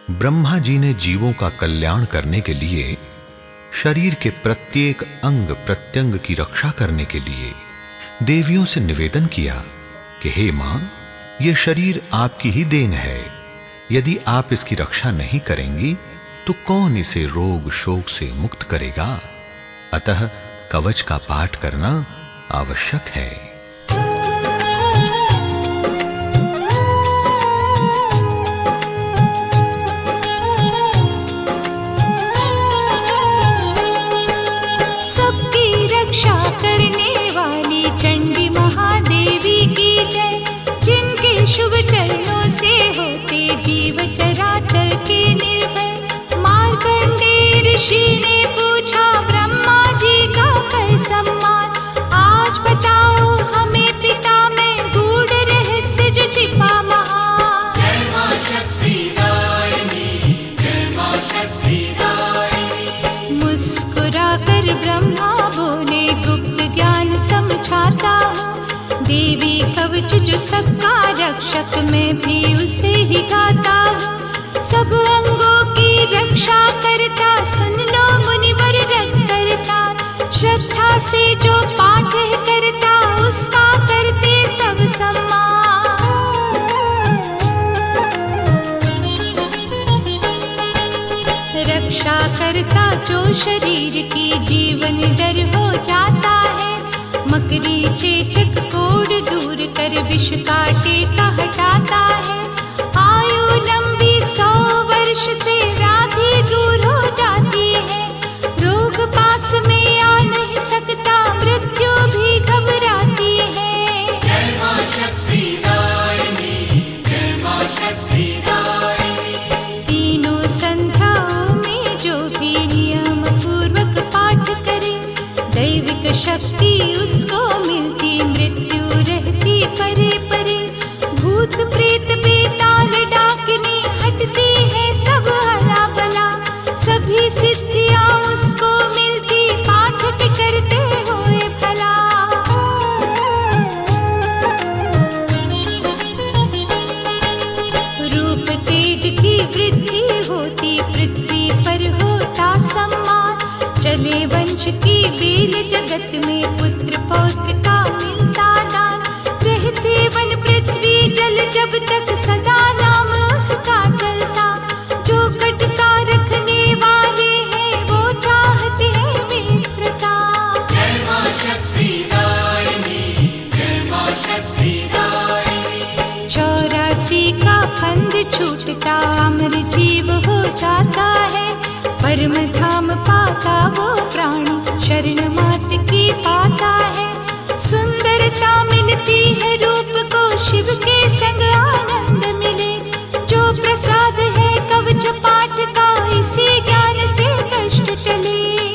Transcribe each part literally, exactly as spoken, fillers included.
ब्रह्मा जी ने जीवों का कल्याण करने के लिए, शरीर के प्रत्येक अंग प्रत्यंग की रक्षा करने के लिए देवियों से निवेदन किया कि हे मां, यह शरीर आपकी ही देन है। यदि आप इसकी रक्षा नहीं करेंगी तो कौन इसे रोग शोक से मुक्त करेगा? अतः कवच का पाठ करना आवश्यक है। सबकी रक्षा करने वाली चंडी महादेवी की जय, जिनके शुभ चरणों से होते जीव चराचर के निर्भय। मार्कंडेय ऋषि ने पूछा ब्रह्मा जी का कर सम्मान, आज बताओ हमें पिता में गूढ़ रहस्य जो छिपा महान। जय मां शक्ति दायिनी, जय मां शक्ति दायिनी। मुस्कुराकर ब्रह्मा बोले गुप्त ज्ञान समझाता हूँ, देवी कवच जो सबका रक्षक मैं भी उसे ही गाता हूँ। सब अंगों की रक्षा करता, सुन लो मुनिवर रट करता। श्रद्धा से जो पाठ करता, उसका करते सब सम्मान। रक्षा करता जो शरीर की, जीवन डर हो जाता है। मकरी चेचक कोढ़ दूर कर विष काटे का हटाता है। आयु लंबी सौ वर्ष से व्याधि दूर हो जाती है। रोग पास में आ नहीं सकता, मृत्यु भी घबराती है। जय मां शक्ति दायिनी, जय मां शक्ति दायिनी। तीनों संध्याओं में जो भी नियम पूर्वक पाठ करे, दैविक शक्ति उसको मिलती, मृत्यु रहती परे परे। भूत प्रेत बेताल डाकनी हटती है सब हला बला, सभी सिद्धियां उसको मिलती, पाठ के करते हुए भला। रूप तेज की वृद्धि होती, पृथ्वी पर होता सम्मान। चले वंश की बेल जगत में, पुत्र पौत्र का मिलता दान। रहते वन पृथ्वी जल जब तक, सदा नाम उसका चलता। जो कटता रखने वाले हैं, वो चाहते हैं मित्रता। जय मां शक्ति दायिनी, जय मां शक्ति दायिनी। चौरासी का फंद छूटता, अमर जीव हो जाता है। परम धाम पाता वो प्राणी, शरण मात की पाता है। सुंदरता मिलती है रूप को, शिव के संग आनंद मिले। जो प्रसाद है कवच पाठ का, इसी ज्ञान से कष्ट टले।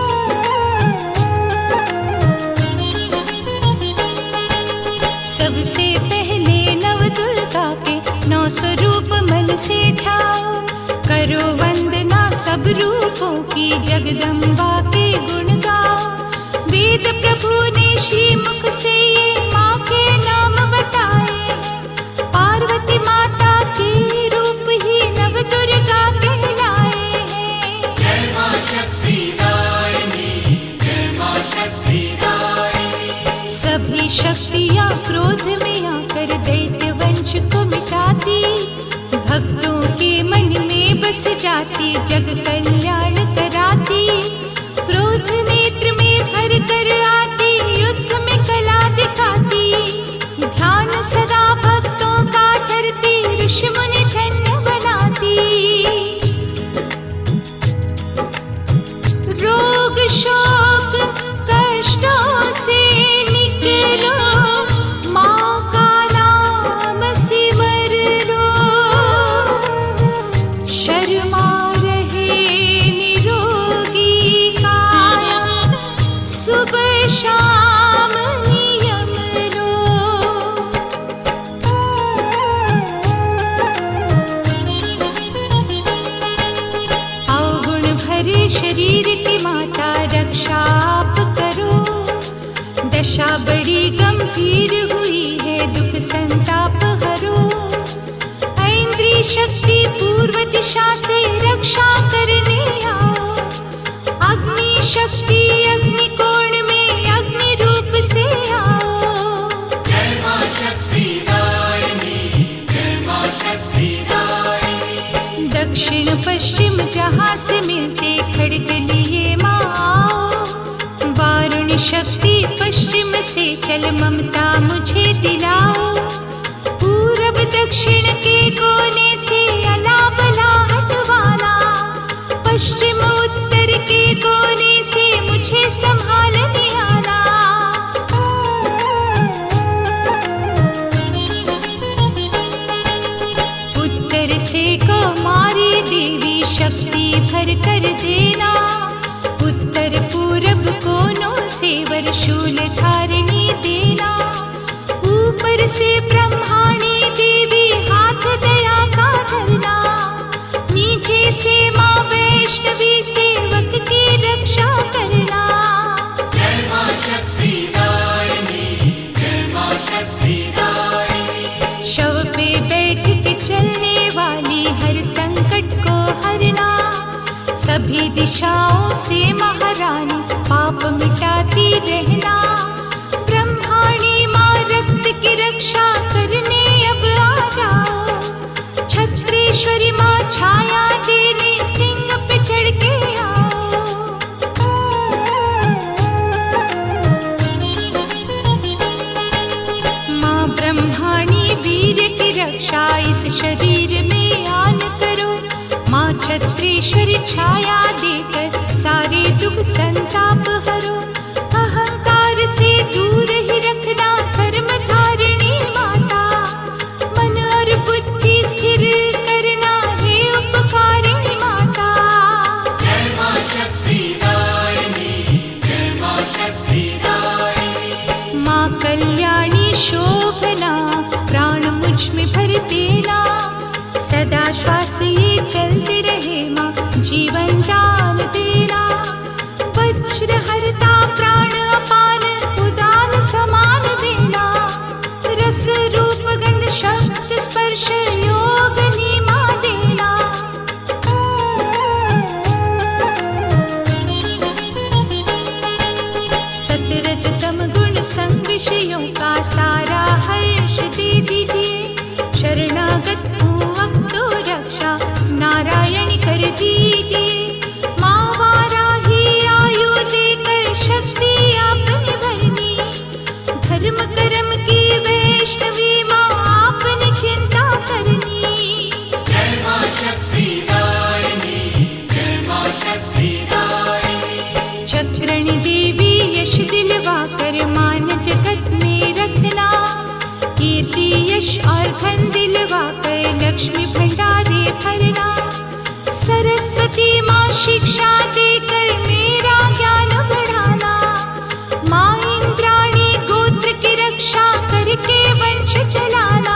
सबसे पहले नव दुर्गा के नौ स्वरूप मन से ध्याओ। करो वंदना सब रूपों की, जगदम्बा के गुण गाओ। वेद प्रभु ने श्री मुख से ये माँ के नाम बताए। पार्वती माता के रूप ही नव दुर्गा कहलाए हैं। जय मां शक्ति दायिनी, जय मां शक्ति दायिनी। सभी शक्तियाँ क्रोध में आकर दैत्य वंश को मिटाती, भक्तों के मन में बस जाती, जग कल्याण कराती। क्रोध नेत्र में भर कर आती, युद्ध में कला दिखाती। ध्यान सदा भक्तों का धरती, ऋषि मुनि धन्य बनाती। रोग शोक कष्टों से निकलो, माँ का नाम सिमर लो। शर्मा रहे निरोगी काया, सुबह शाम नियम लो। अवगुण भरे शरीर की माता, रक्षा आप करो। दशा बड़ी गंभीर हुई है, दुख संताप हरो। ऐन्द्री शक्ति पूर्व दिशा से रक्षा करने आओ। अग्नि शक्ति अग्नि कोण में अग्नि रूप से आओ। जय मां शक्ति दायिनी, जय मां शक्ति दायिनी। दक्षिण पश्चिम जहाँ से मिलते खड़ग लिए माँ आओ। वारुणी शक्ति पश्चिम से चल ममता मुझे दिलाओ। पूरब दक्षिण के कोने से अला बला हटवाना। पश्चिम उत्तर के कोने से मुझे संभालने आना। उत्तर से कौमारी देवी शक्ति भर कर देना। उत्तर पूरब कोनों से वरशूल धारणी देना। ऊपर से ब्रह्माणी देवी हाथ दया का धरना। नीचे से माँ वैष्णवी सेवक की रक्षा करना। जय मां शक्ति दायिनी, जय मां शक्ति दायिनी। शव पे बैठ के चलने वाली हर संकट को हरना। सभी दिशाओं से महारानी पाप मिटाती रहना। ब्रह्माणी माँ रक्त की रक्षा करने अब आ जाओ। छत्रेश्वरी माँ छाया देने सिंह पे चढ़ के आओ। माँ ब्रह्माणी वीर की रक्षा इस शरीर में आन करो। माँ छत्रेश्वरी छाया देकर सारे दुख संताप हरो। अहंकार से दूर ही रखना धर्म धारिणी माता। मन और बुद्धि स्थिर करना है उपकारिणी माता। जय मां शक्ति दायिनी, जय मां शक्ति दायिनी। माँ कल्याणी शोभना प्राण मुझ में भर देना। सदा श्वास ये चलते रहे माँ जीवन डाल देना। वज्र हरता प्राण अपान उदान समान देना। रस रूप गंध शब्द स्पर्श योग नीमा देना। सतरज तम गुण संग विषयों का सारा हर्ष दे दीजिए। शरणागत हूँ अब तो रक्षा नारायण कर दीजिए। माँ वाराही आयु देकर शक्ति आपने भरनी। धर्म कर्म की वैष्णवी माँ आपने चिंता करनी। जय मां शक्ति दायिनी, जय मां शक्ति दायिनी। चक्रणी देवी यश दिलवा कर मान जगत में रखना। कीर्ति यश और धन दिलवा कर लक्ष्मी भंडारे भरना। सरस्वती माँ शिक्षा देकर मेरा ज्ञान बढ़ाना। माँ इंद्राणी गोत्र की रक्षा करके वंश चलाना।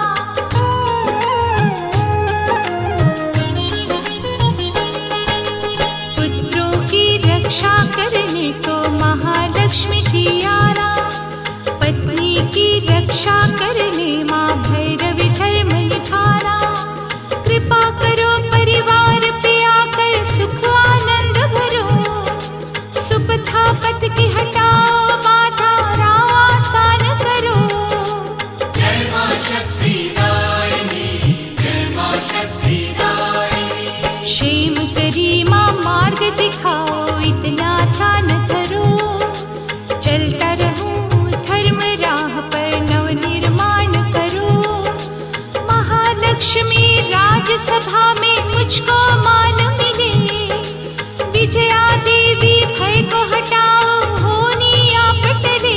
पुत्रों की रक्षा करने को महालक्ष्मी जी आना। पत्नी की रक्षा करने माँ भैरवी धर्म निभाना। कृपा करो परिवार पे आकर सुख आनंद भरो। सुपथा पथ की हटाओ बाधा राह आसान करो। जय मां शक्ति दायिनी, जय मां शक्ति दायिनी। क्षेम करी माँ मार्ग दिखाओ इतना ध्यान धरो। चलता रहूं धर्म राह पर नव निर्माण करो। महालक्ष्मी राजसभा में मुझको मान मिले। विजया देवी भय को हटाओ होनी आप टले।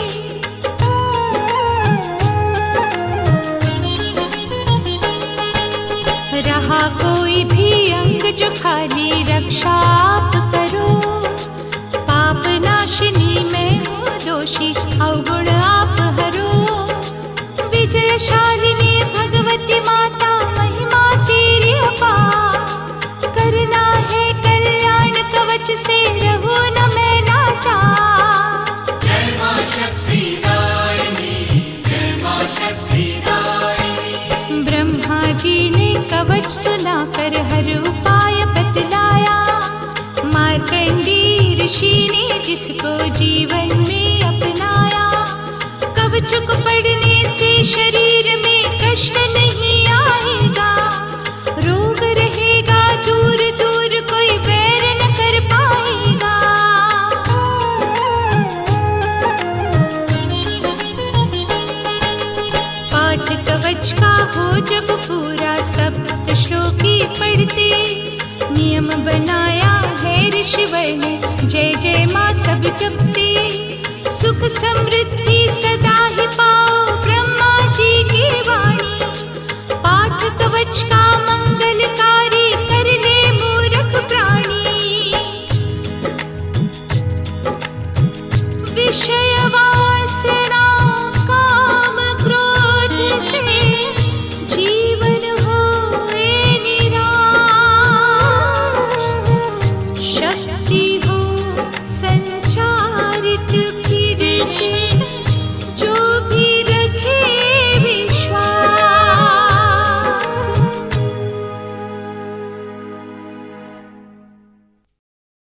रहा कोई भी अंग जो खाली रक्षा आप करो। पाप नाशिनी मैं हूँ दोषी अवगुण आप हरो। विजयशालिनी भगवती माता महिमा तेरी अपार। करना है कल्याण कवच से रहूं न मैं लाचार। जय मां शक्ति दायिनी, जय मां शक्ति दायिनी। ब्रह्मा जी ने कवच कवच सुनाकर हर उपाय बतलाया। मार्कंडेय ऋषि ने जिसको जीवन में अपनाया, कवच को पढ़ने से शरीर में कष्ट नहीं आएगा, रोग रहेगा दूर दूर, कोई बैर न कर पाएगा। पाठ कवच का हो जब पूरा सप्त श्लोकी पढ़ते, नियम बनाया है ऋषिवर ने, जय जय माँ सब जपते, सुख समृद्धि सदा ही पाओ।